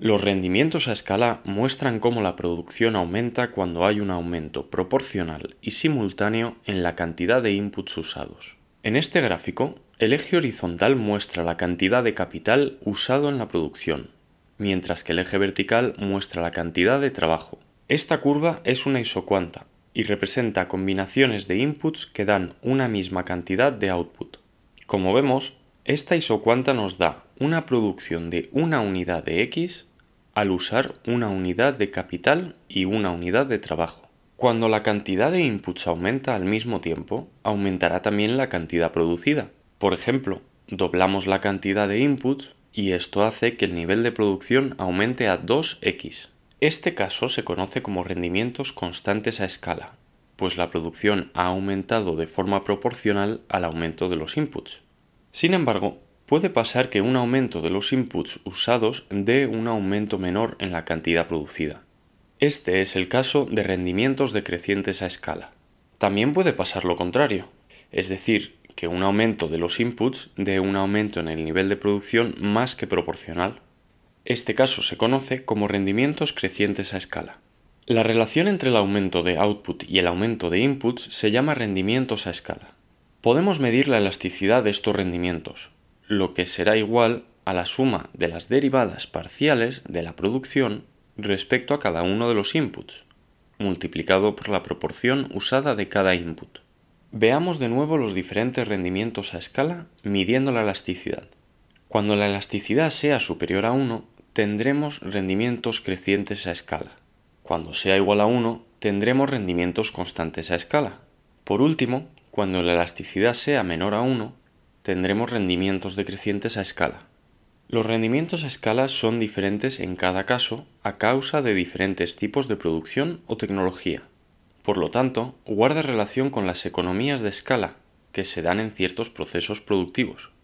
Los rendimientos a escala muestran cómo la producción aumenta cuando hay un aumento proporcional y simultáneo en la cantidad de inputs usados. En este gráfico, el eje horizontal muestra la cantidad de capital usado en la producción, mientras que el eje vertical muestra la cantidad de trabajo. Esta curva es una isocuanta y representa combinaciones de inputs que dan una misma cantidad de output. Como vemos, esta isocuanta nos da una producción de una unidad de X al usar una unidad de capital y una unidad de trabajo. Cuando la cantidad de inputs aumenta al mismo tiempo, aumentará también la cantidad producida. Por ejemplo, doblamos la cantidad de inputs y esto hace que el nivel de producción aumente a 2x. Este caso se conoce como rendimientos constantes a escala, pues la producción ha aumentado de forma proporcional al aumento de los inputs. Sin embargo, puede pasar que un aumento de los inputs usados dé un aumento menor en la cantidad producida. Este es el caso de rendimientos decrecientes a escala. También puede pasar lo contrario, es decir, que un aumento de los inputs dé un aumento en el nivel de producción más que proporcional. Este caso se conoce como rendimientos crecientes a escala. La relación entre el aumento de output y el aumento de inputs se llama rendimientos a escala. Podemos medir la elasticidad de estos rendimientos, lo que será igual a la suma de las derivadas parciales de la producción respecto a cada uno de los inputs, multiplicado por la proporción usada de cada input. Veamos de nuevo los diferentes rendimientos a escala midiendo la elasticidad. Cuando la elasticidad sea superior a 1, tendremos rendimientos crecientes a escala. Cuando sea igual a 1, tendremos rendimientos constantes a escala. Por último, cuando la elasticidad sea menor a 1, tendremos rendimientos decrecientes a escala. Los rendimientos a escala son diferentes en cada caso a causa de diferentes tipos de producción o tecnología. Por lo tanto, guarda relación con las economías de escala que se dan en ciertos procesos productivos.